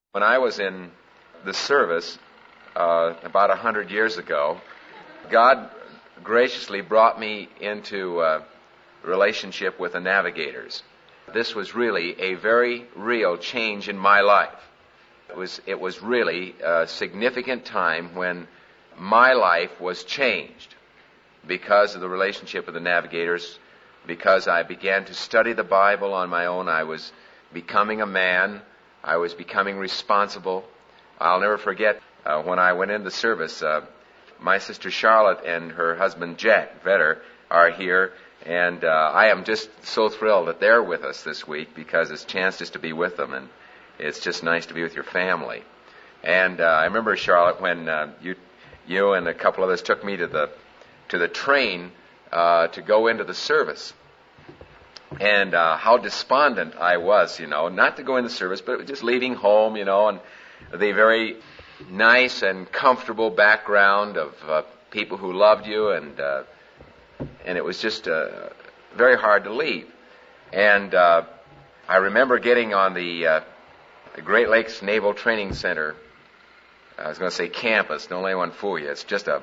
When I was in the service about 100 years ago, God graciously brought me into relationship with the Navigators. This was really a very real change in my life. It was really a significant time when my life was changed because of the relationship with the Navigators, because I began to study the Bible on my own. I was becoming a man. I was becoming responsible. I'll never forget when I went into service, my sister Charlotte and her husband Jack Vetter are here, and I am just so thrilled that they're with us this week because it's a chance just to be with them, and it's just nice to be with your family. And I remember, Charlotte, when you and a couple others took me to the train to go into the service. And how despondent I was, not to go in the service, but just leaving home, and the very nice and comfortable background of people who loved you, and it was just very hard to leave. And I remember getting on the Great Lakes Naval Training Center. I was going to say campus. Don't let anyone fool you. It's just a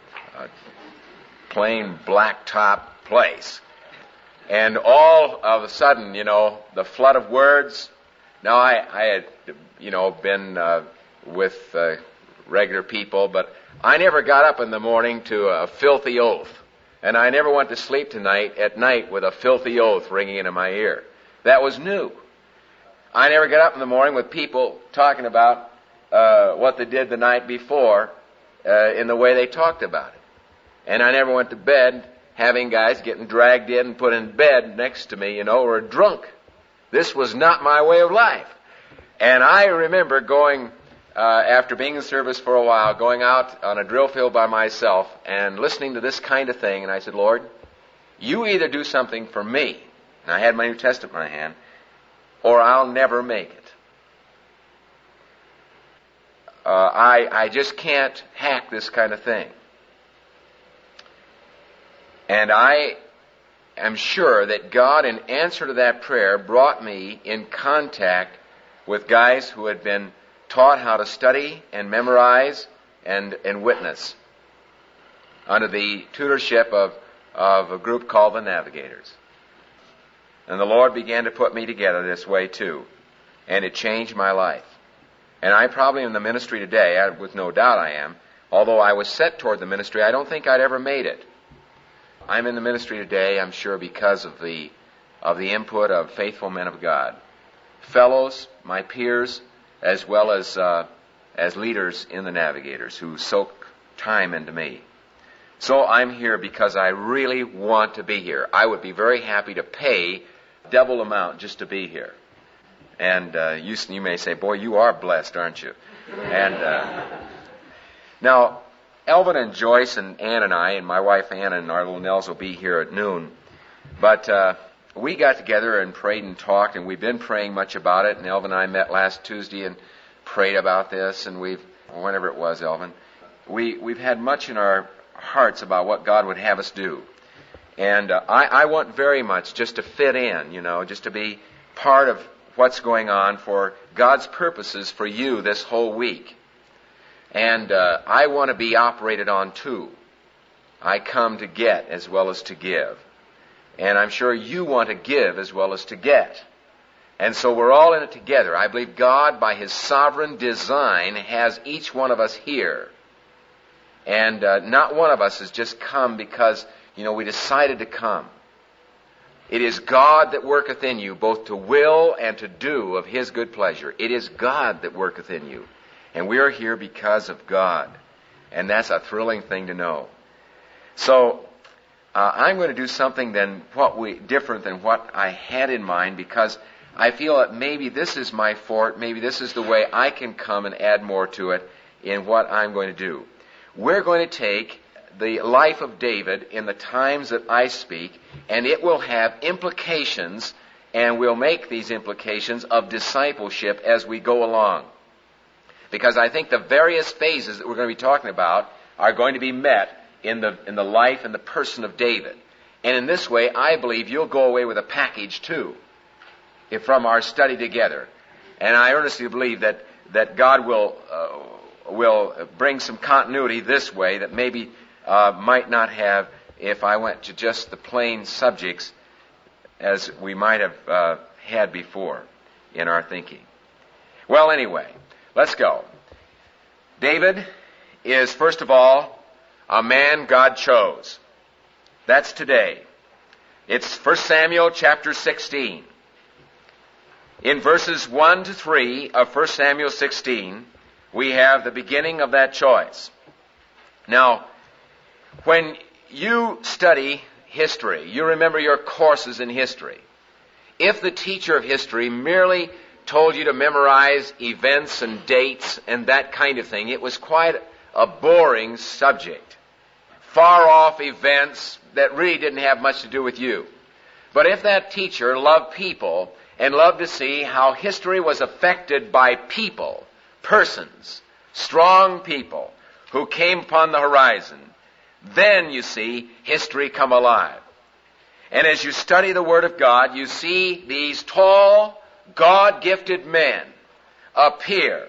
plain blacktop place. And all of a sudden, the flood of words. Now, I had, been with regular people, but I never got up in the morning to a filthy oath. And I never went to sleep at night with a filthy oath ringing into my ear. That was new. I never got up in the morning with people talking about what they did the night before in the way they talked about it. And I never went to bed having guys getting dragged in and put in bed next to me, or drunk. This was not my way of life. And I remember going, after being in service for a while, going out on a drill field by myself and listening to this kind of thing. And I said, Lord, you either do something for me, and I had my New Testament in my hand, or I'll never make it. I just can't hack this kind of thing. And I am sure that God, in answer to that prayer, brought me in contact with guys who had been taught how to study and memorize and witness under the tutorship of a group called the Navigators. And the Lord began to put me together this way too. And it changed my life. And I probably in the ministry today, with no doubt I am, although I was set toward the ministry, I don't think I'd ever made it. I'm in the ministry today, I'm sure, because of the input of faithful men of God. Fellows, my peers, as well as leaders in the Navigators who soak time into me. So I'm here because I really want to be here. I would be very happy to pay double amount just to be here. And you may say, boy, you are blessed, aren't you? And now, Elvin and Joyce and Ann and I, and my wife Ann and our little Nels will be here at noon. But we got together and prayed and talked, and we've been praying much about it. And Elvin and I met last Tuesday and prayed about this, and whenever it was, Elvin, we've had much in our hearts about what God would have us do. And I want very much just to fit in, just to be part of what's going on for God's purposes for you this whole week. And I want to be operated on too. I come to get as well as to give. And I'm sure you want to give as well as to get. And so we're all in it together. I believe God, by His sovereign design, has each one of us here. And not one of us has just come because, we decided to come. It is God that worketh in you, both to will and to do of His good pleasure. It is God that worketh in you. And we are here because of God. And that's a thrilling thing to know. So, I'm going to do something different than what I had in mind, because I feel that maybe this is my forte, maybe this is the way I can come and add more to it in what I'm going to do. We're going to take the life of David in the times that I speak, and it will have implications, and we'll make these implications of discipleship as we go along. Because I think the various phases that we're going to be talking about are going to be met in the life and the person of David. And in this way, I believe you'll go away with a package too, from our study together. And I earnestly believe that God will bring some continuity this way that maybe might not have if I went to just the plain subjects as we might have had before in our thinking. Well, anyway, let's go. David is, first of all, a man God chose. That's today. It's 1 Samuel chapter 16. In verses 1 to 3 of 1 Samuel 16, we have the beginning of that choice. Now, when you study history, you remember your courses in history. If the teacher of history merely told you to memorize events and dates and that kind of thing, it was quite a boring subject. Far off events that really didn't have much to do with you. But if that teacher loved people and loved to see how history was affected by people, persons, strong people who came upon the horizon, then you see history come alive. And as you study the Word of God, you see these tall, God-gifted men appear.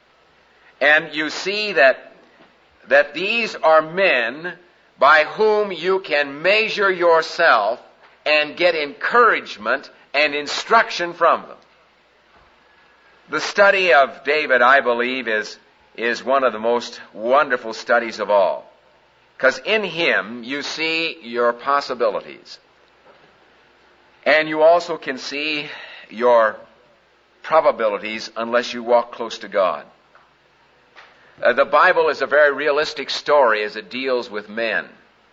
And you see that these are men by whom you can measure yourself and get encouragement and instruction from them. The study of David, I believe, is one of the most wonderful studies of all. Because in him you see your possibilities. And you also can see your probabilities unless you walk close to God. The Bible is a very realistic story as it deals with men.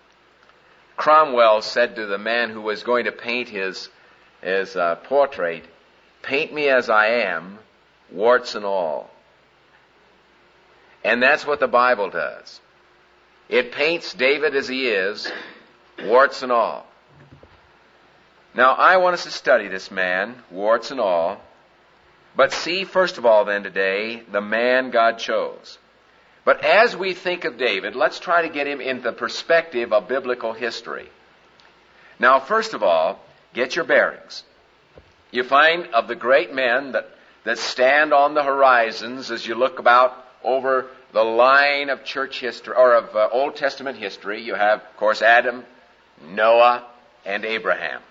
Cromwell said to the man who was going to paint his portrait, "Paint me as I am, warts and all." And that's what the Bible does. It paints David as he is, warts and all. Now, I want us to study this man, warts and all, but see, first of all, then, today, the man God chose. But as we think of David, let's try to get him in the perspective of biblical history. Now, first of all, get your bearings. You find of the great men that stand on the horizons as you look about over the line of church history, or of Old Testament history, you have, of course, Adam, Noah, and Abraham.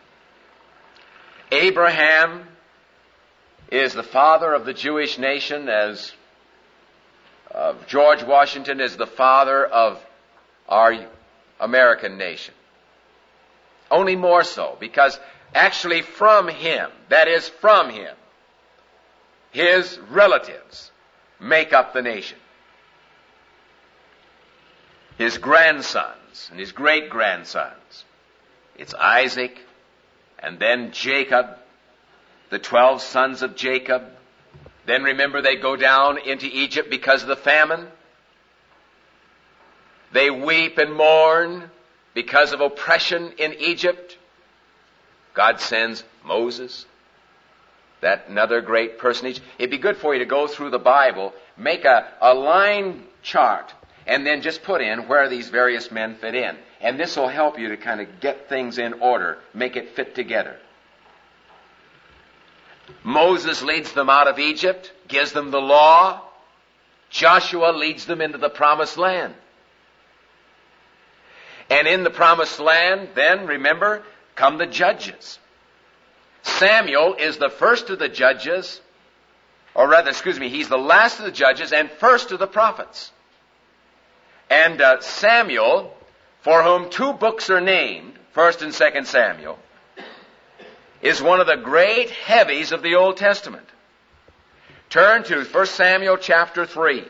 Abraham is the father of the Jewish nation, as George Washington is the father of our American nation. Only more so, because actually from him, that is from him, his relatives make up the nation. His grandsons and his great-grandsons. It's Isaac, and then Jacob, the 12 sons of Jacob. Then remember, they go down into Egypt because of the famine. They weep and mourn because of oppression in Egypt. God sends Moses, that another great personage. It'd be good for you to go through the Bible, make a line chart, and then just put in where these various men fit in. And this will help you to kind of get things in order, make it fit together. Moses leads them out of Egypt, gives them the law. Joshua leads them into the promised land. And in the promised land, then, remember, come the judges. Samuel is the first of the judges, or rather, he's the last of the judges and first of the prophets. And Samuel, for whom 2 books are named, 1 and 2 Samuel, is one of the great heavies of the Old Testament. Turn to 1 Samuel chapter 3.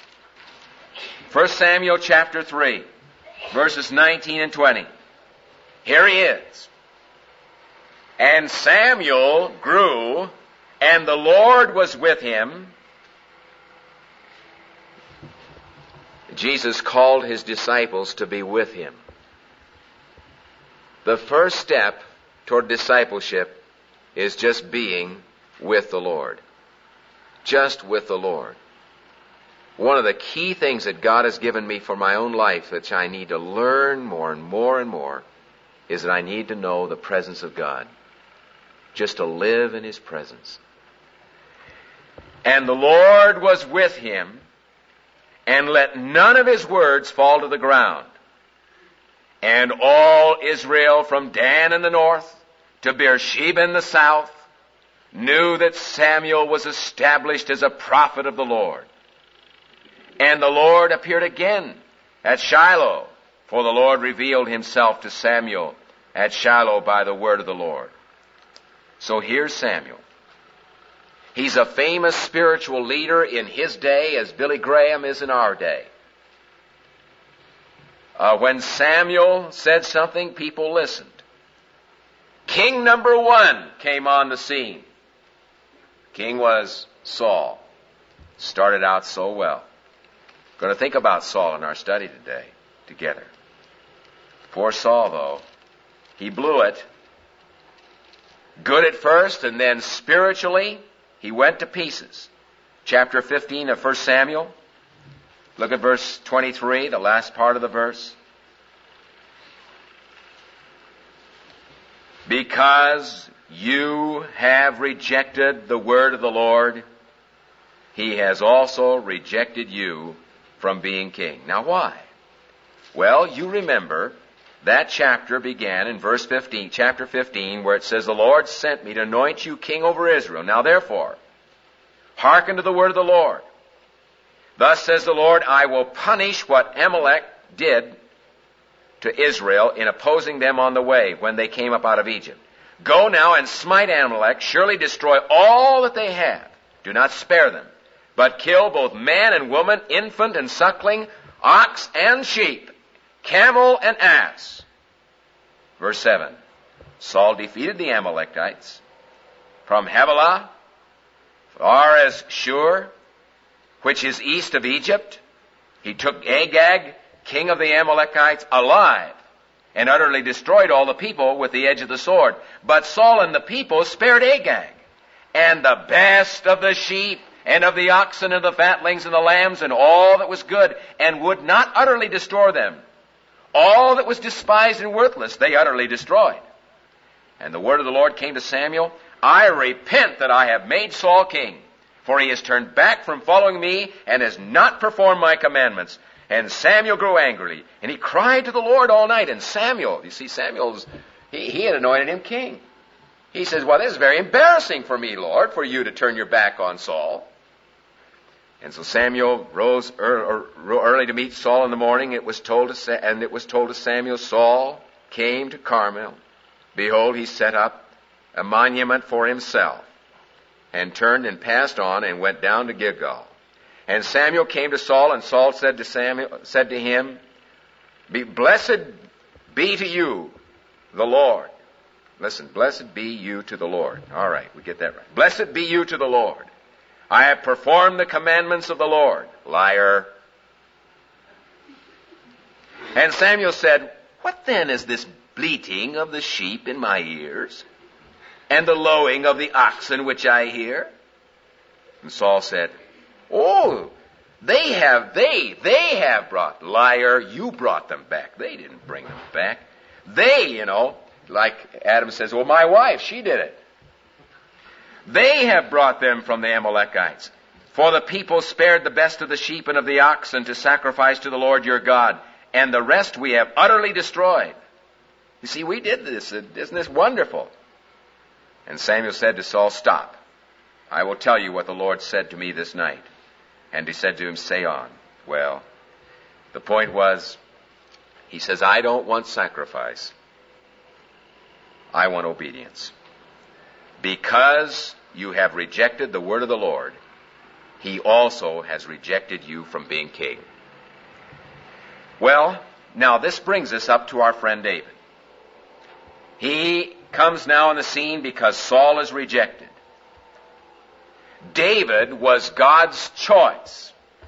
1 Samuel chapter 3, verses 19 and 20. Here he is. And Samuel grew, and the Lord was with him. Jesus called his disciples to be with him. The first step toward discipleship is just being with the Lord. Just with the Lord. One of the key things that God has given me for my own life, which I need to learn more and more and more, is that I need to know the presence of God. Just to live in His presence. And the Lord was with him, and let none of his words fall to the ground. And all Israel from Dan in the north to Beersheba in the south knew that Samuel was established as a prophet of the Lord. And the Lord appeared again at Shiloh, for the Lord revealed himself to Samuel at Shiloh by the word of the Lord. So here's Samuel. He's a famous spiritual leader in his day as Billy Graham is in our day. When Samuel said something, people listened. King number one came on the scene. King was Saul. Started out so well. Going to think about Saul in our study today together. Poor Saul, though, he blew it. Good at first, and then spiritually, he went to pieces. Chapter 15 of 1 Samuel. Look at verse 23, the last part of the verse. Because you have rejected the word of the Lord, he has also rejected you from being king. Now why? Well, you remember that chapter began in verse 15, chapter 15, where it says, the Lord sent me to anoint you king over Israel. Now therefore, hearken to the word of the Lord. Thus says the Lord, I will punish what Amalek did to Israel in opposing them on the way when they came up out of Egypt. Go now and smite Amalek, surely destroy all that they have. Do not spare them, but kill both man and woman, infant and suckling, ox and sheep, camel and ass. Verse 7. Saul defeated the Amalekites from Havilah, far as Shur, which is east of Egypt. He took Agag, king of the Amalekites, alive, and utterly destroyed all the people with the edge of the sword. But Saul and the people spared Agag, and the best of the sheep, and of the oxen, and the fatlings, and the lambs, and all that was good, and would not utterly destroy them. All that was despised and worthless they utterly destroyed. And the word of the Lord came to Samuel, I repent that I have made Saul king, for he has turned back from following me, and has not performed my commandments. And Samuel grew angrily, and he cried to the Lord all night. And Samuel, you see, he had anointed him king. He says, well, this is very embarrassing for me, Lord, for you to turn your back on Saul. And so Samuel rose early to meet Saul in the morning. It was told to Samuel, Saul came to Carmel. Behold, he set up a monument for himself, and turned and passed on and went down to Gilgal. And Samuel came to Saul, and Saul said to him, blessed be to you the Lord. Listen, blessed be you to the Lord. All right, we get that right. Blessed be you to the Lord. I have performed the commandments of the Lord. Liar. And Samuel said, what then is this bleating of the sheep in my ears, and the lowing of the oxen which I hear? And Saul said, oh, they have brought. Liar, you brought them back. They didn't bring them back. They, like Adam says, well, my wife, she did it. They have brought them from the Amalekites. For the people spared the best of the sheep and of the oxen to sacrifice to the Lord your God, and the rest we have utterly destroyed. You see, we did this. Isn't this wonderful? And Samuel said to Saul, stop. I will tell you what the Lord said to me this night. And he said to him, say on. Well, the point was, he says, I don't want sacrifice. I want obedience. Because you have rejected the word of the Lord, he also has rejected you from being king. Well, now this brings us up to our friend David. He comes now on the scene because Saul is rejected. David was God's choice.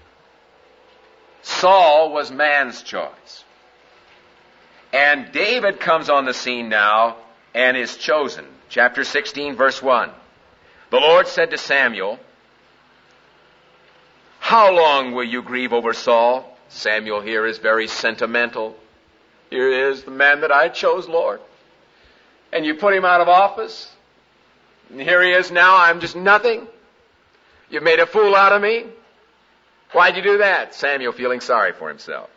Saul was man's choice. And David comes on the scene now and is chosen. Chapter 16, verse 1. The Lord said to Samuel, how long will you grieve over Saul? Samuel here is very sentimental. Here is the man that I chose, Lord. And you put him out of office. And here he is now. I'm just nothing. You made a fool out of me? Why'd you do that? Samuel feeling sorry for himself.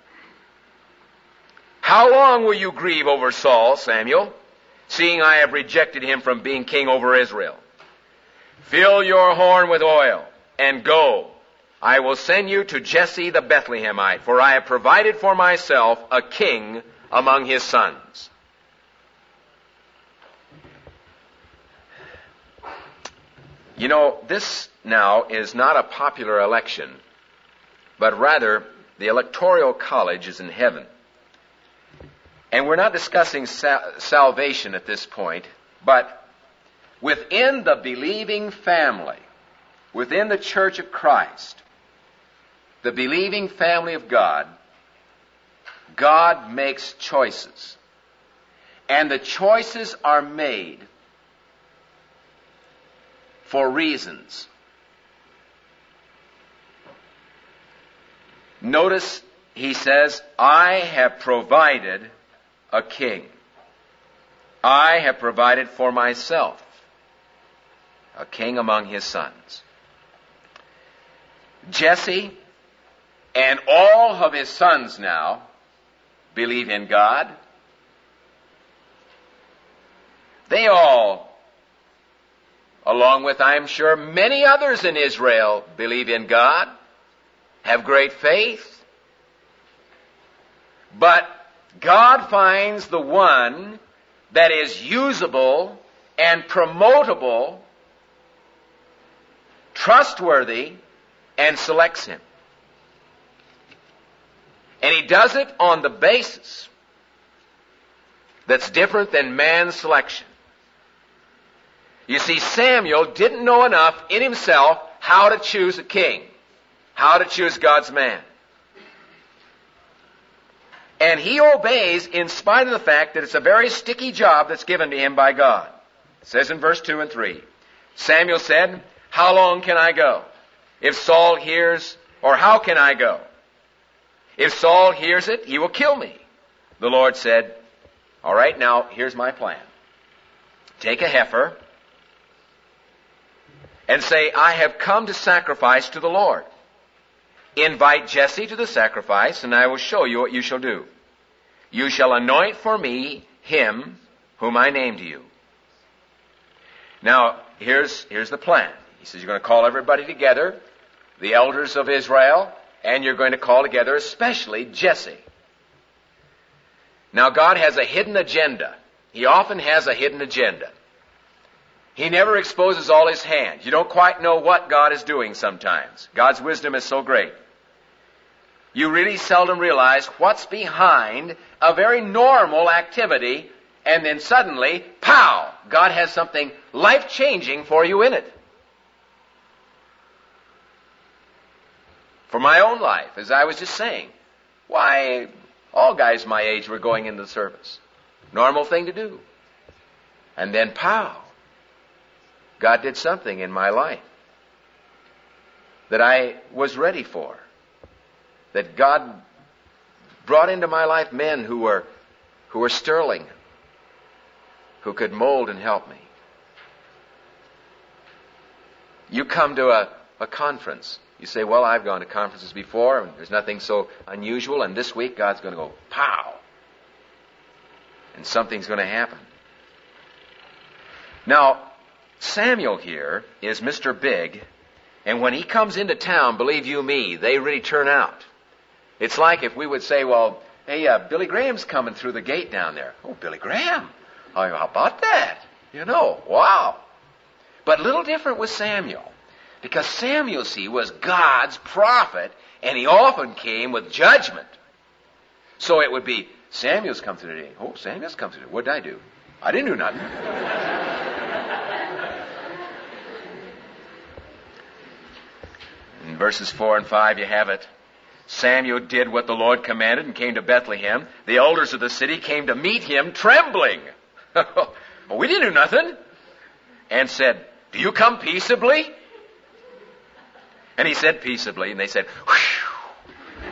How long will you grieve over Saul, Samuel, seeing I have rejected him from being king over Israel? Fill your horn with oil and go. I will send you to Jesse the Bethlehemite, for I have provided for myself a king among his sons. You know, this now is not a popular election, but rather the electoral college is in heaven. And we're not discussing salvation at this point, but within the believing family, within the Church of Christ, the believing family of God, God makes choices. And the choices are made for reasons. Notice he says, I have provided a king. I have provided for myself a king among his sons. Jesse and all of his sons now believe in God. They all, along with, I'm sure, many others in Israel, believe in God, have great faith. But God finds the one that is usable and promotable, trustworthy, and selects him. And he does it on the basis that's different than man's selection. You see, Samuel didn't know enough in himself how to choose a king, how to choose God's man. And he obeys in spite of the fact that it's a very sticky job that's given to him by God. It says in verse 2 and 3, Samuel said, how long can I go? If Saul hears, or how can I go? If Saul hears it, he will kill me. The Lord said, all right, now here's my plan. Take a heifer and say, I have come to sacrifice to the Lord. Invite Jesse to the sacrifice, and I will show you what you shall do. You shall anoint for me him whom I name to you. Now, here's the plan. He says you're going to call everybody together, the elders of Israel, and you're going to call together especially Jesse. Now, God has a hidden agenda. He often has a hidden agenda. He never exposes all his hand. You don't quite know what God is doing sometimes. God's wisdom is so great. You really seldom realize what's behind a very normal activity, and then suddenly, pow, God has something life-changing for you in it. For my own life, as I was just saying, why, all guys my age were going into the service. Normal thing to do. And then, pow, God did something in my life that I was ready for. That God brought into my life men who were sterling, who could mold and help me. You come to a conference. You say, well, I've gone to conferences before, and there's nothing so unusual, and this week God's going to go, pow! And something's going to happen. Now, Samuel here is Mr. Big, and when he comes into town, believe you me, they really turn out. It's like if we would say, well, hey, Billy Graham's coming through the gate down there. Oh, Billy Graham. Oh, how about that? You know, wow. But a little different with Samuel. Because Samuel, see, was God's prophet, and he often came with judgment. So it would be, Samuel's come through today. Oh, Samuel's come through today. What did I do? I didn't do nothing. In verses 4 and 5, you have it. Samuel did what the Lord commanded and came to Bethlehem. The elders of the city came to meet him trembling. Well, we didn't do nothing. And said, do you come peaceably? And he said peaceably, and they said, whew.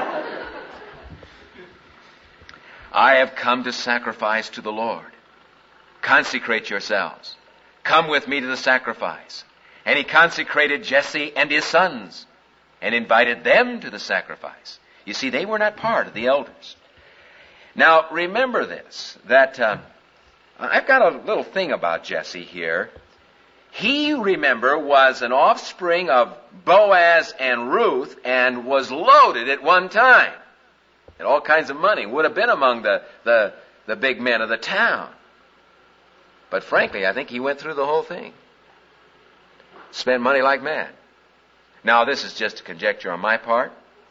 I have come to sacrifice to the Lord. Consecrate yourselves. Come with me to the sacrifice. And he consecrated Jesse and his sons and invited them to the sacrifice. You see, they were not part of the elders. Now, remember this, that I've got a little thing about Jesse here. He, remember, was an offspring of Boaz and Ruth and was loaded at one time. Had all kinds of money. Would have been among the big men of the town. But frankly, I think he went through the whole thing. Spent money like mad. Now, this is just a conjecture on my part.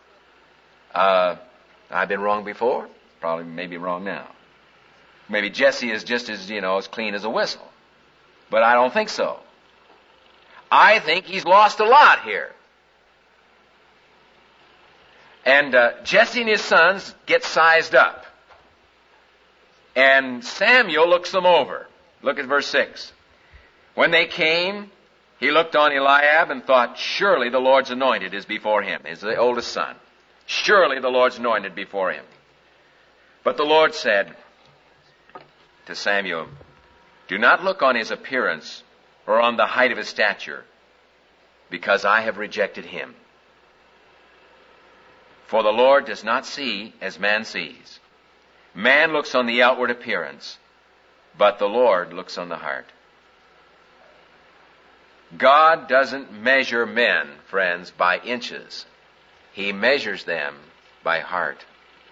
I've been wrong before. Probably maybe wrong now. Maybe Jesse is just as, as clean as a whistle. But I don't think so. I think he's lost a lot here. And Jesse and his sons get sized up. And Samuel looks them over. Look at verse 6. When they came, he looked on Eliab and thought, surely the Lord's anointed is before him. He's the oldest son. Surely the Lord's anointed before him. But the Lord said to Samuel, do not look on his appearance or on the height of his stature, because I have rejected him. For the Lord does not see as man sees. Man looks on the outward appearance, but the Lord looks on the heart. God doesn't measure men, friends, by inches. He measures them by heart.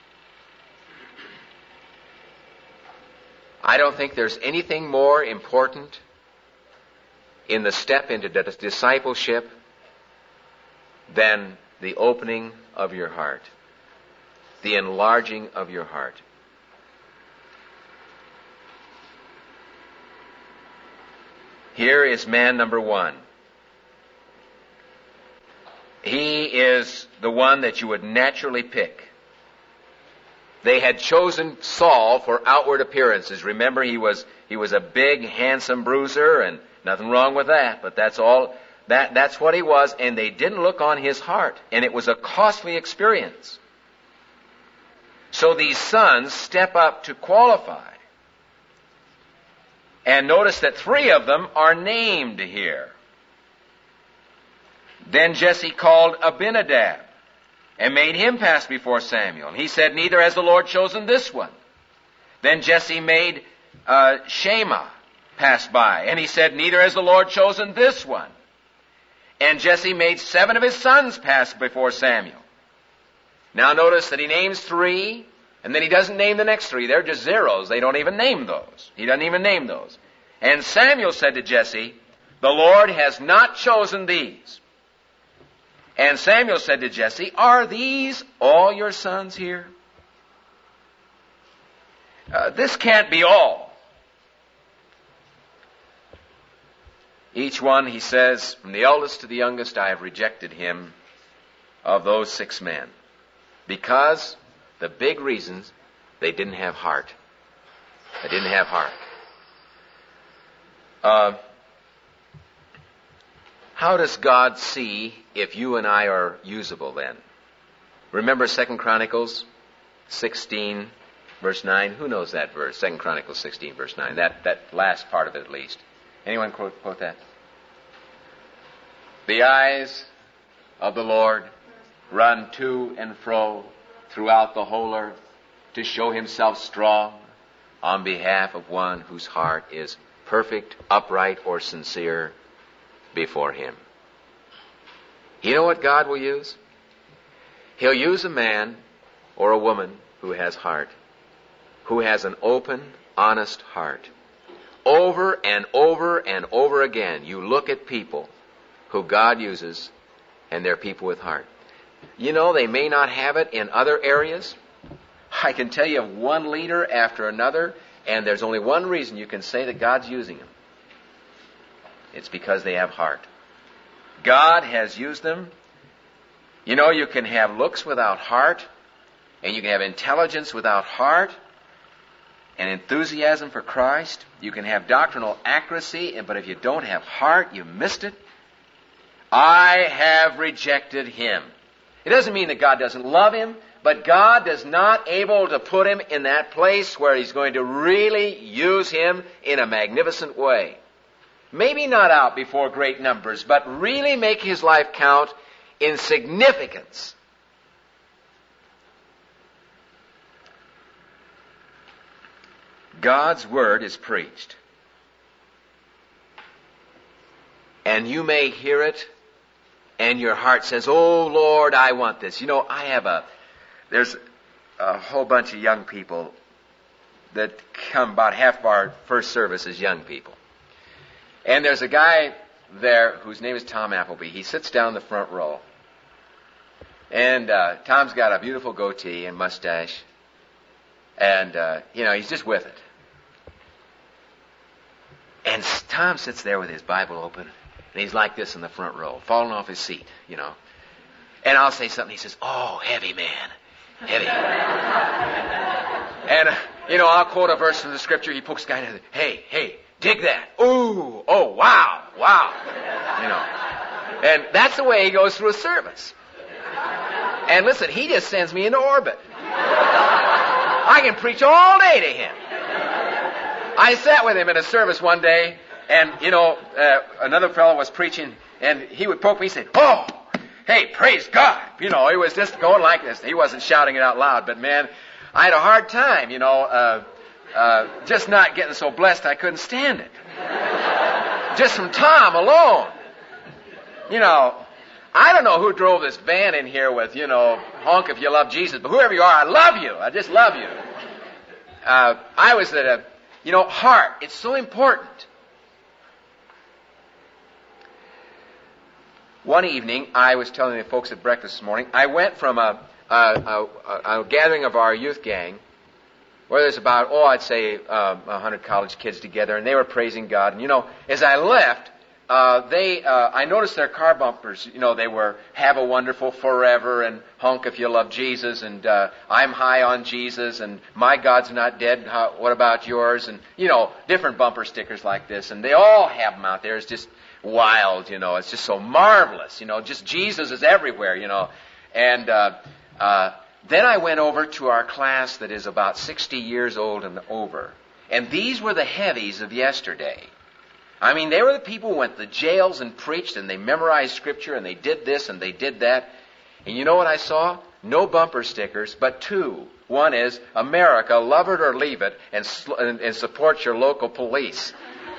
I don't think there's anything more important in the step into discipleship than the opening of your heart, the enlarging of your heart. Here is man number one. He is the one that you would naturally pick. They had chosen Saul for outward appearances. Remember, he was a big, handsome bruiser, and nothing wrong with that, but that's all. That's what he was, and they didn't look on his heart, and it was a costly experience. So these sons step up to qualify. And notice that 3 of them are named here. Then Jesse called Abinadab and made him pass before Samuel. And he said, neither has the Lord chosen this one. Then Jesse made Shammah pass by. And he said, neither has the Lord chosen this one. And Jesse made 7 of his sons pass before Samuel. Now notice that he names 3, and then he doesn't name the next 3. They're just zeros. They don't even name those. He doesn't even name those. And Samuel said to Jesse, the Lord has not chosen these. And Samuel said to Jesse, are these all your sons here? This can't be all. Each one, he says, from the eldest to the youngest, I have rejected him of those 6 men. Because the big reasons, they didn't have heart. They didn't have heart. How does God see if you and I are usable then? Remember 2 Chronicles 16, verse 9? Who knows that verse? 2 Chronicles 16, verse 9. That last part of it at least. Anyone quote that? The eyes of the Lord run to and fro throughout the whole earth to show himself strong on behalf of one whose heart is perfect, upright, or sincere before him. You know what God will use? He'll use a man or a woman who has heart, who has an open, honest heart. Over and over and over again, you look at people who God uses, and they're people with heart. You know, they may not have it in other areas. I can tell you of one leader after another, and there's only one reason you can say that God's using them. It's because they have heart. God has used them. You know, you can have looks without heart, and you can have intelligence without heart, and enthusiasm for Christ. You can have doctrinal accuracy, but if you don't have heart, you missed it. I have rejected him. It doesn't mean that God doesn't love him, but God is not able to put him in that place where he's going to really use him in a magnificent way. maybe not out before great numbers, but really make his life count in significance. God's Word is preached. And you may hear it, and your heart says, "Oh, Lord, I want this." You know, there's a whole bunch of young people that come, about half of our first service is young people. And there's a guy there whose name is Tom Appleby. He sits down in the front row. And Tom's got a beautiful goatee and mustache. And, he's just with it. And Tom sits there with his Bible open, and he's like this in the front row, falling off his seat, And I'll say something, he says, "Oh, heavy man, heavy." And, I'll quote a verse from the Scripture, he pokes the guy in the head, "Hey, dig that. Ooh, oh, wow. And that's the way he goes through a service. And listen, he just sends me into orbit. I can preach all day to him. I sat with him in a service one day, and, another fellow was preaching, and he would poke me and say, "Oh, hey, praise God." He was just going like this. He wasn't shouting it out loud, but man, I had a hard time, just not getting so blessed I couldn't stand it. Just from Tom alone. I don't know who drove this van in here with, honk if you love Jesus, but whoever you are, I love you. I just love you. I was at heart. It's so important. One evening, I was telling the folks at breakfast this morning, I went from a gathering of our youth gang, where there's about, I'd say 100 college kids together, and they were praising God. And, as I left, I noticed their car bumpers, they were "Have a Wonderful Forever" and "Honk if you love Jesus" and "I'm high on Jesus" and "My God's not dead, what about yours?" and, different bumper stickers like this. And they all have them out there. It's just wild, it's just so marvelous, just Jesus is everywhere, And then I went over to our class that is about 60 years old and over. And these were the heavies of yesterday. I mean, they were the people who went to the jails and preached, and they memorized Scripture, and they did this and they did that. And you know what I saw? No bumper stickers, but two. One is, "America, love it or leave it, and support your local police."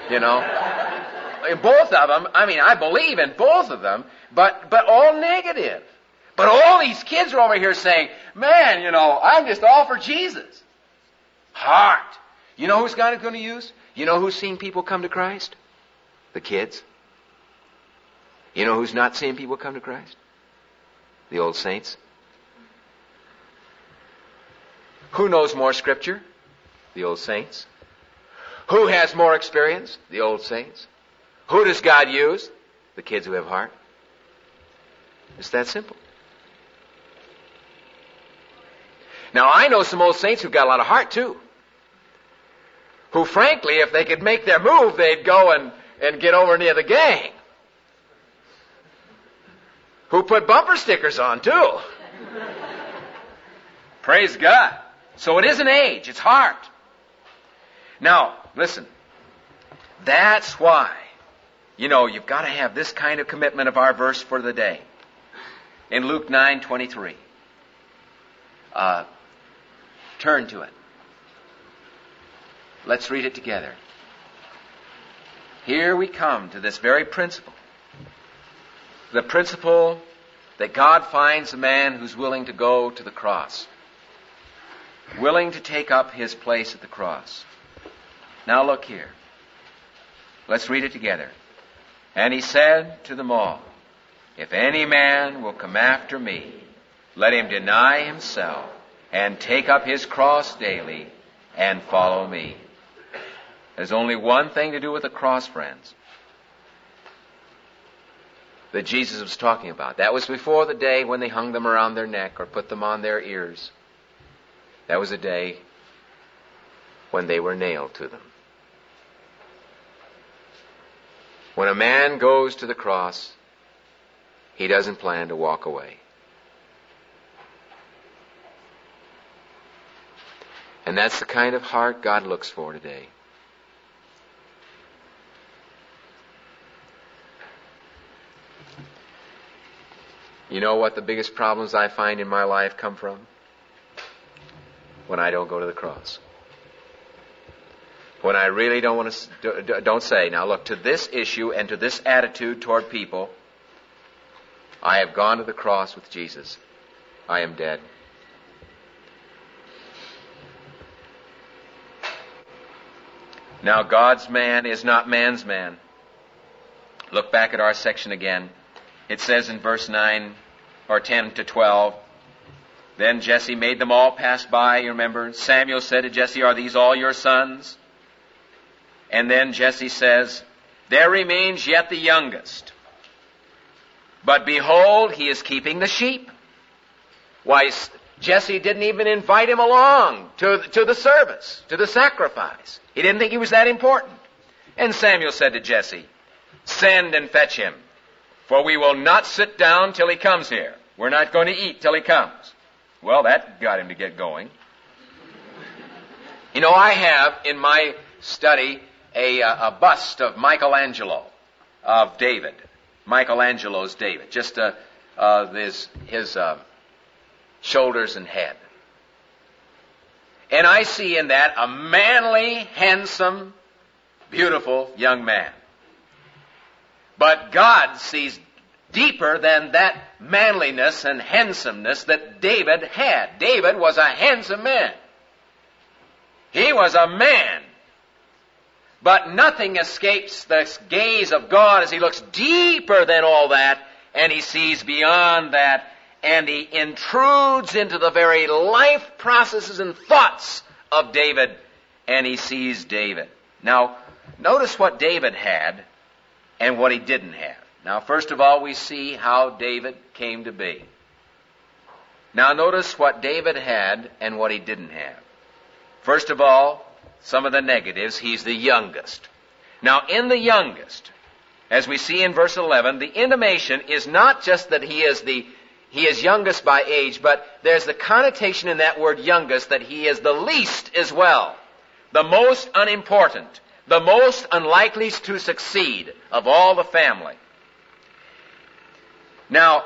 In both of them, I believe in both of them, but all negative. But all these kids are over here saying, "Man, I'm just all for Jesus." Heart. You know who's God is going to use? You know who's seeing people come to Christ? The kids. You know who's not seeing people come to Christ? The old saints. Who knows more Scripture? The old saints. Who has more experience? The old saints. Who does God use? The kids who have heart. It's that simple. Now, I know some old saints who've got a lot of heart, too. Who, frankly, if they could make their move, they'd go and get over near the gang. Who put bumper stickers on, too. Praise God. So it isn't age, it's heart. Now, listen. That's why, you've got to have this kind of commitment of our verse for the day. In Luke 9:23. Turn to it. Let's read it together. Here we come to this very principle. The principle that God finds a man who's willing to go to the cross. Willing to take up his place at the cross. Now look here. Let's read it together. And he said to them all, "If any man will come after me, let him deny himself and take up his cross daily and follow me." There's only one thing to do with the cross, friends, that Jesus was talking about. That was before the day when they hung them around their neck or put them on their ears. That was a day when they were nailed to them. When a man goes to the cross, he doesn't plan to walk away. And that's the kind of heart God looks for today. You know what the biggest problems I find in my life come from? When I don't go to the cross. When I really don't say, now look, to this issue and to this attitude toward people, I have gone to the cross with Jesus. I am dead. Now, God's man is not man's man. Look back at our section again. It says in verse 9 or 10 to 12, then Jesse made them all pass by, you remember. Samuel said to Jesse, are these all your sons? And then Jesse says, there remains yet the youngest. But behold, he is keeping the sheep. Why, Jesse didn't even invite him along to the service, to the sacrifice. He didn't think he was that important. And Samuel said to Jesse, send and fetch him, for we will not sit down till he comes here. We're not going to eat till he comes. Well, that got him to get going. You know, I have in my study a bust of Michelangelo, of David. Michelangelo's David. Just his shoulders and head. And I see in that a manly, handsome, beautiful young man. But God sees deeper than that manliness and handsomeness that David had. David was a handsome man. He was a man. But nothing escapes the gaze of God as he looks deeper than all that, and he sees beyond that, and he intrudes into the very life processes and thoughts of David, and he sees David. Now, notice what David had and what he didn't have. Now, first of all, we see how David came to be. Now, notice what David had and what he didn't have. First of all, some of the negatives. He's the youngest. Now, in the youngest, as we see in verse 11, the intimation is not just that he is youngest by age, but there's the connotation in that word youngest that he is the least as well, the most unimportant, the most unlikely to succeed of all the family. Now,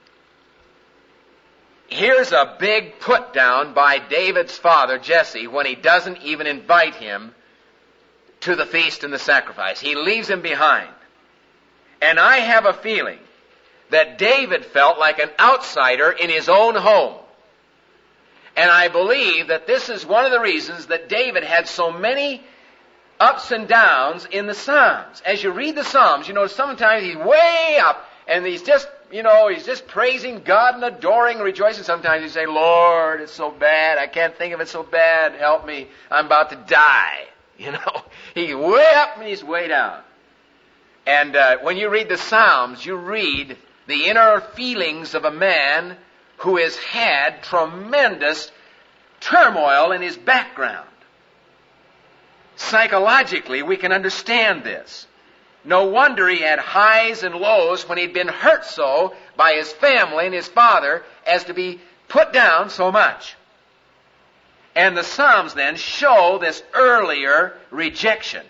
here's a big put down by David's father, Jesse, when he doesn't even invite him to the feast and the sacrifice. He leaves him behind. And I have a feeling that David felt like an outsider in his own home. And I believe that this is one of the reasons that David had so many ups and downs in the Psalms. As you read the Psalms, you know, sometimes he's way up and he's just praising God and adoring and rejoicing. Sometimes you say, Lord, it's so bad. I can't think of it so bad. Help me. I'm about to die. You know, he's way up and he's way down. And when you read the Psalms, you read the inner feelings of a man who has had tremendous turmoil in his background. Psychologically, we can understand this. No wonder he had highs and lows when he'd been hurt so by his family and his father as to be put down so much. And the Psalms then show this earlier rejection.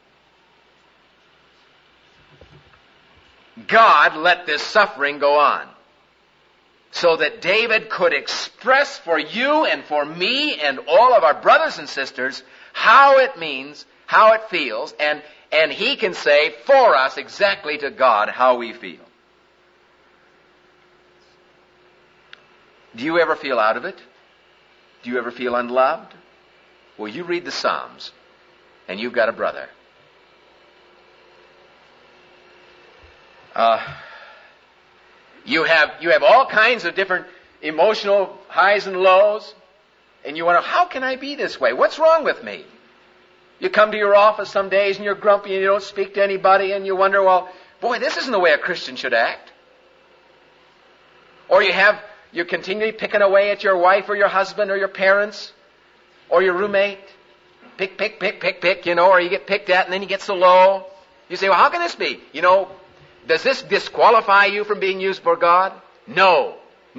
God let this suffering go on so that David could express for you and for me and all of our brothers and sisters how it means, how it feels, and he can say for us exactly to God how we feel. Do you ever feel out of it? Do you ever feel unloved? Well, you read the Psalms, and you've got a brother. You have all kinds of different emotional highs and lows, and you wonder, how can I be this way? What's wrong with me? You come to your office some days and you're grumpy and you don't speak to anybody and you wonder, well, boy, this isn't the way a Christian should act. Or you're continually picking away at your wife or your husband or your parents or your roommate. Pick, or you get picked at and then you get so low. You say, well, how can this be? Does this disqualify you from being used for God? No.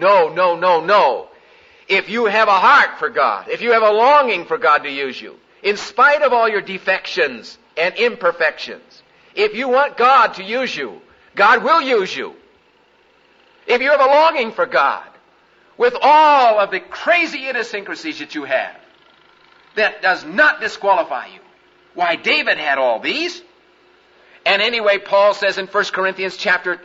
If you have a heart for God, if you have a longing for God to use you, in spite of all your defections and imperfections, if you want God to use you, God will use you. if you have a longing for God, with all of the crazy idiosyncrasies that you have, that does not disqualify you. Why, David had all these. And anyway, Paul says in 1 Corinthians chapter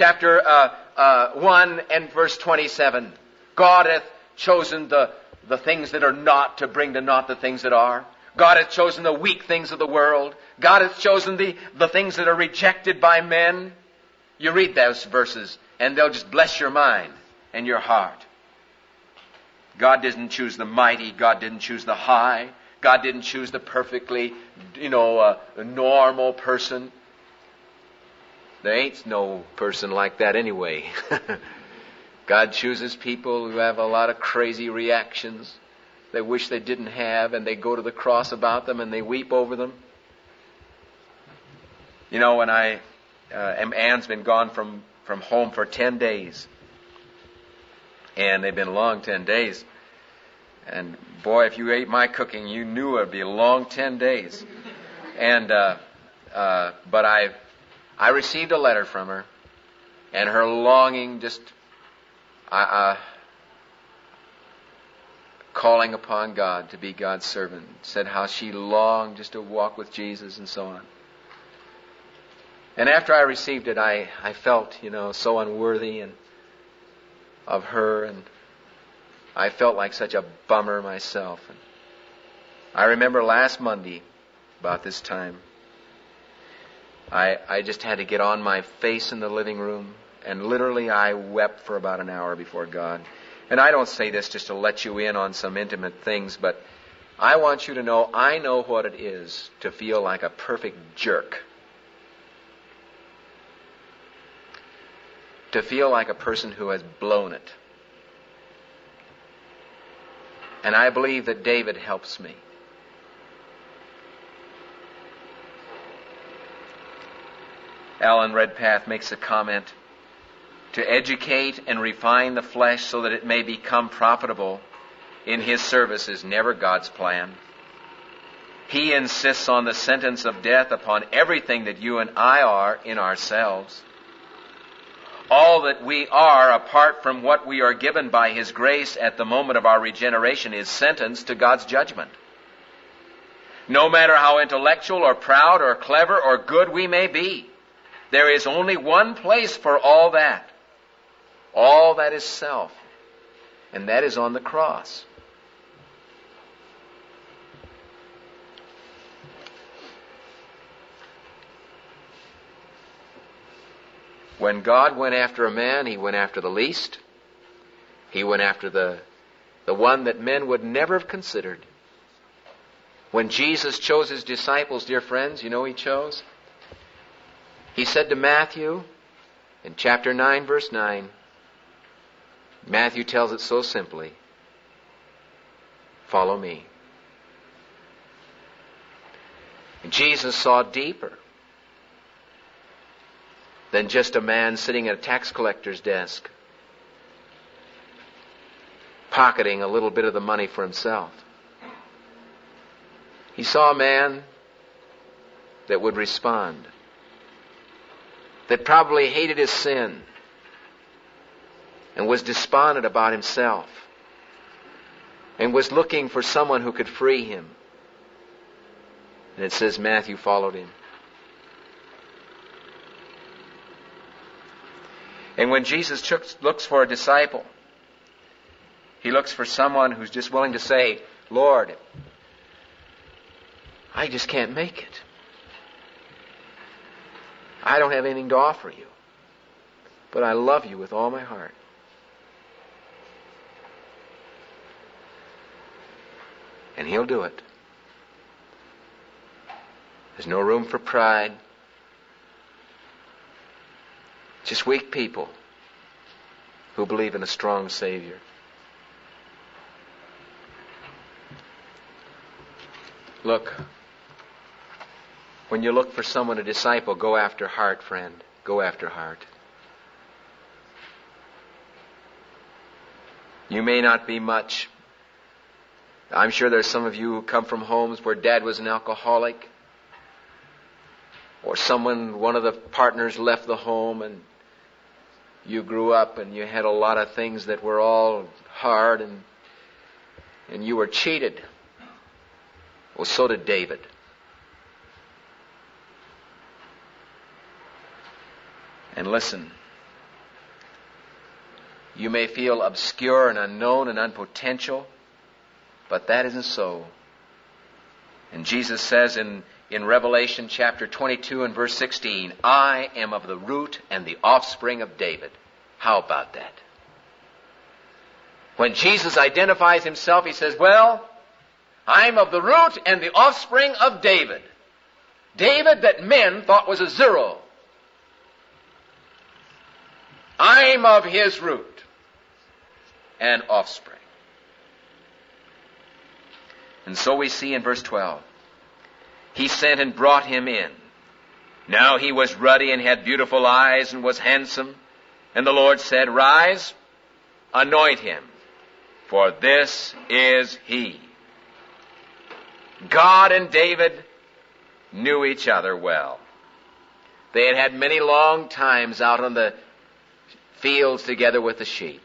1 and verse 27, God hath chosen the things that are not to bring to naught the things that are. God hath chosen the weak things of the world. God hath chosen the things that are rejected by men. You read those verses, and they'll just bless your mind and your heart. God didn't choose the mighty. God didn't choose the high. God didn't choose the perfectly, normal person. There ain't no person like that anyway. God chooses people who have a lot of crazy reactions they wish they didn't have, and they go to the cross about them and they weep over them. You know, when Ann's been gone from home for 10 days. And they've been long 10 days. And boy, if you ate my cooking, you knew it would be a long 10 days. And but I received a letter from her, and her longing just calling upon God to be God's servant, said how she longed just to walk with Jesus and so on. And after I received it, I felt, so unworthy of her, and I felt like such a bummer myself. And I remember last Monday, about this time, I just had to get on my face in the living room, and literally I wept for about an hour before God. And I don't say this just to let you in on some intimate things, but I want you to know I know what it is to feel like a perfect jerk. To feel like a person who has blown it. And I believe that David helps me. Alan Redpath makes a comment, to educate and refine the flesh so that it may become profitable in his service is never God's plan. He insists on the sentence of death upon everything that you and I are in ourselves. All that we are, apart from what we are given by His grace at the moment of our regeneration, is sentenced to God's judgment. No matter how intellectual or proud or clever or good we may be, there is only one place for all that. All that is self. And that is on the cross. When God went after a man, He went after the least. He went after the one that men would never have considered. When Jesus chose His disciples, dear friends, you know He chose? He said to Matthew, in chapter 9, verse 9, Matthew tells it so simply, follow me. And Jesus saw deeper than just a man sitting at a tax collector's desk, pocketing a little bit of the money for himself. He saw a man that would respond, that probably hated his sin and was despondent about himself and was looking for someone who could free him. And it says Matthew followed him. And when Jesus looks for a disciple, He looks for someone who's just willing to say, Lord, I just can't make it. I don't have anything to offer you, but I love you with all my heart. And He'll do it. There's no room for pride. Just weak people who believe in a strong Savior. Look, when you look for someone to disciple, go after heart, friend. Go after heart. You may not be much. I'm sure there's some of you who come from homes where dad was an alcoholic, or one of the partners left the home and You grew up and you had a lot of things that were all hard, and you were cheated. Well, so did David. And listen, you may feel obscure and unknown and unpotential, but that isn't so. And Jesus says in Revelation chapter 22 and verse 16, I am of the root and the offspring of David. How about that? When Jesus identifies himself, he says, well, I'm of the root and the offspring of David. David that men thought was a zero. I'm of his root and offspring. And so we see in verse 12, he sent and brought him in. Now he was ruddy and had beautiful eyes and was handsome. And the Lord said, rise, anoint him, for this is he. God and David knew each other well. They had had many long times out on the fields together with the sheep.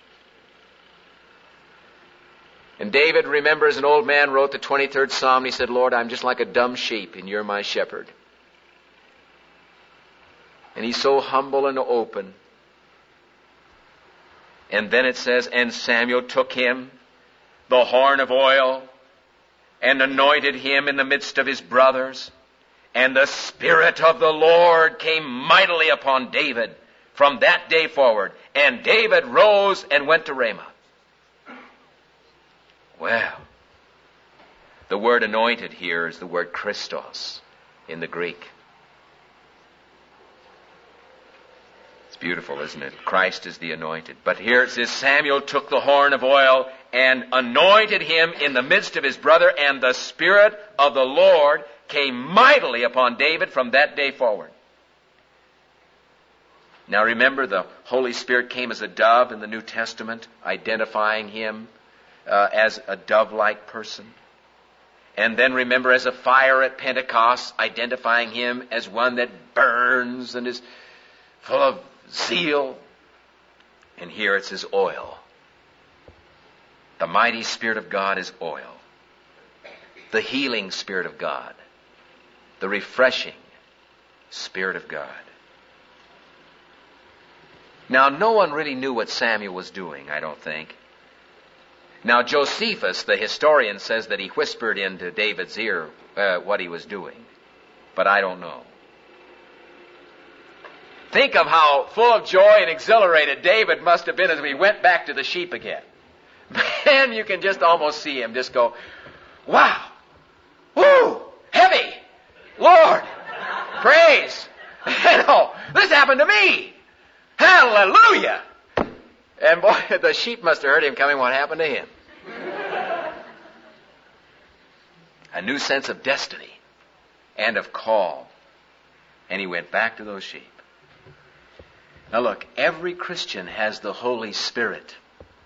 And David, remember, as an old man, wrote the 23rd Psalm, and he said, Lord, I'm just like a dumb sheep, and you're my shepherd. And he's so humble and open. And then it says, and Samuel took him, the horn of oil, and anointed him in the midst of his brothers. And the Spirit of the Lord came mightily upon David from that day forward. And David rose and went to Ramah. Well, the word anointed here is the word Christos in the Greek. It's beautiful, isn't it? Christ is the anointed. But here it says, Samuel took the horn of oil and anointed him in the midst of his brother, and the Spirit of the Lord came mightily upon David from that day forward. Now remember, the Holy Spirit came as a dove in the New Testament, identifying him as a dove-like person. And then remember, as a fire at Pentecost, identifying him as one that burns and is full of zeal. And here it says oil. The mighty Spirit of God is oil. The healing Spirit of God. The refreshing Spirit of God. Now, no one really knew what Samuel was doing, I don't think. Now, Josephus, the historian, says that he whispered into David's ear what he was doing. But I don't know. Think of how full of joy and exhilarated David must have been as we went back to the sheep again. Man, you can just almost see him just go, wow, woo, heavy, Lord, praise. You know, this happened to me. Hallelujah. And boy, the sheep must have heard him coming. What happened to him? A new sense of destiny and of call. And he went back to those sheep. Now look, every Christian has the Holy Spirit.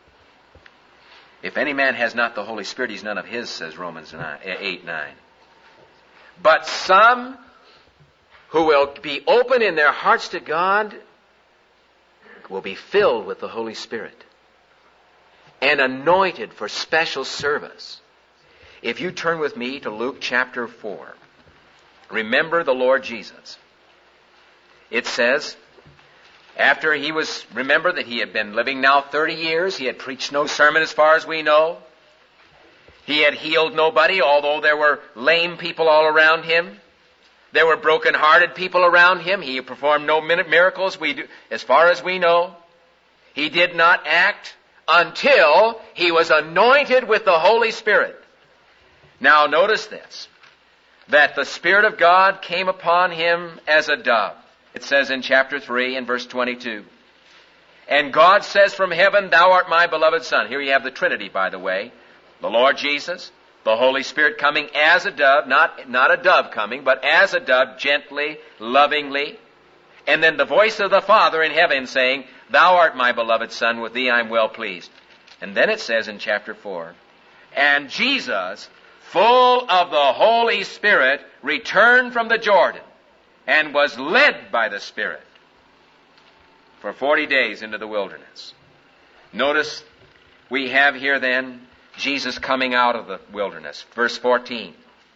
If any man has not the Holy Spirit, he's none of his, says Romans 8:9. But some who will be open in their hearts to God will be filled with the Holy Spirit and anointed for special service. If you turn with me to Luke chapter 4, remember the Lord Jesus. It says, after he was, remember that he had been living now 30 years, he had preached no sermon as far as we know. He had healed nobody, although there were lame people all around him. There were broken-hearted people around him. He performed no miracles, as far as we know. He did not act until he was anointed with the Holy Spirit. Now notice this, that the Spirit of God came upon him as a dove. It says in chapter 3 and verse 22, and God says from heaven, thou art my beloved Son. Here you have the Trinity, by the way. The Lord Jesus, the Holy Spirit coming as a dove, not a dove coming, but as a dove, gently, lovingly. And then the voice of the Father in heaven saying, thou art my beloved Son, with thee I am well pleased. And then it says in chapter 4, and Jesus, full of the Holy Spirit, returned from the Jordan and was led by the Spirit for 40 days into the wilderness. Notice we have here then Jesus coming out of the wilderness. Verse 14.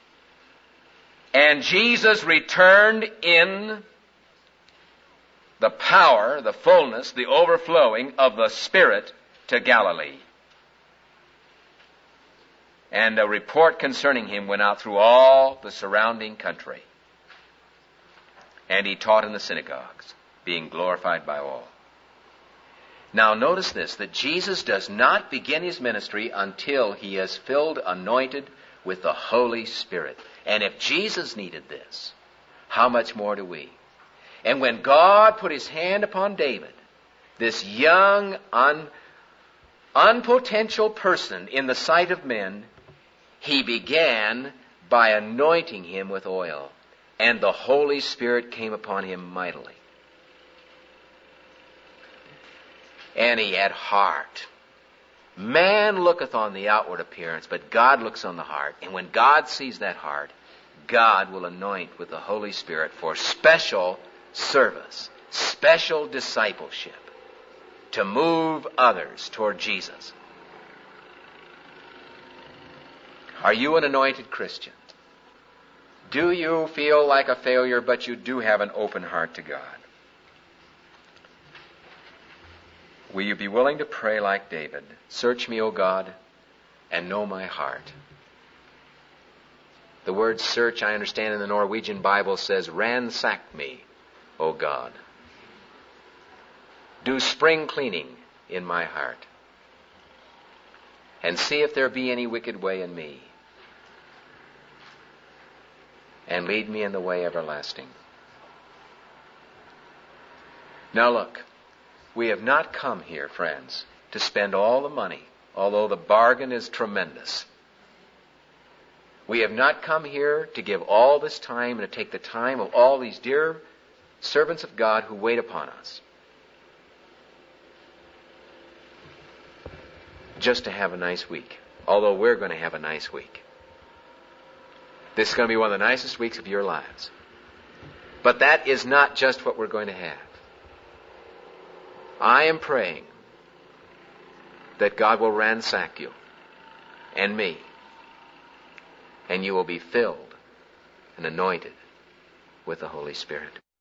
And Jesus returned in the power, the fullness, the overflowing of the Spirit to Galilee. And a report concerning him went out through all the surrounding country. And he taught in the synagogues, being glorified by all. Now notice this, that Jesus does not begin his ministry until he is filled, anointed with the Holy Spirit. And if Jesus needed this, how much more do we? And when God put his hand upon David, this young, unpotential person in the sight of men, he began by anointing him with oil. And the Holy Spirit came upon him mightily. And he had heart. Man looketh on the outward appearance, but God looks on the heart. And when God sees that heart, God will anoint with the Holy Spirit for special service, special discipleship, to move others toward Jesus. Are you an anointed Christian? Do you feel like a failure, but you do have an open heart to God? Will you be willing to pray like David? Search me, O God, and know my heart. The word search, I understand in the Norwegian Bible, says, ransack me, O God. Do spring cleaning in my heart, and see if there be any wicked way in me, and lead me in the way everlasting. Now look, we have not come here, friends, to spend all the money, although the bargain is tremendous. We have not come here to give all this time and to take the time of all these dear servants of God who wait upon us, just to have a nice week, although we're going to have a nice week. This is going to be one of the nicest weeks of your lives. But that is not just what we're going to have. I am praying that God will ransack you and me, and you will be filled and anointed with the Holy Spirit.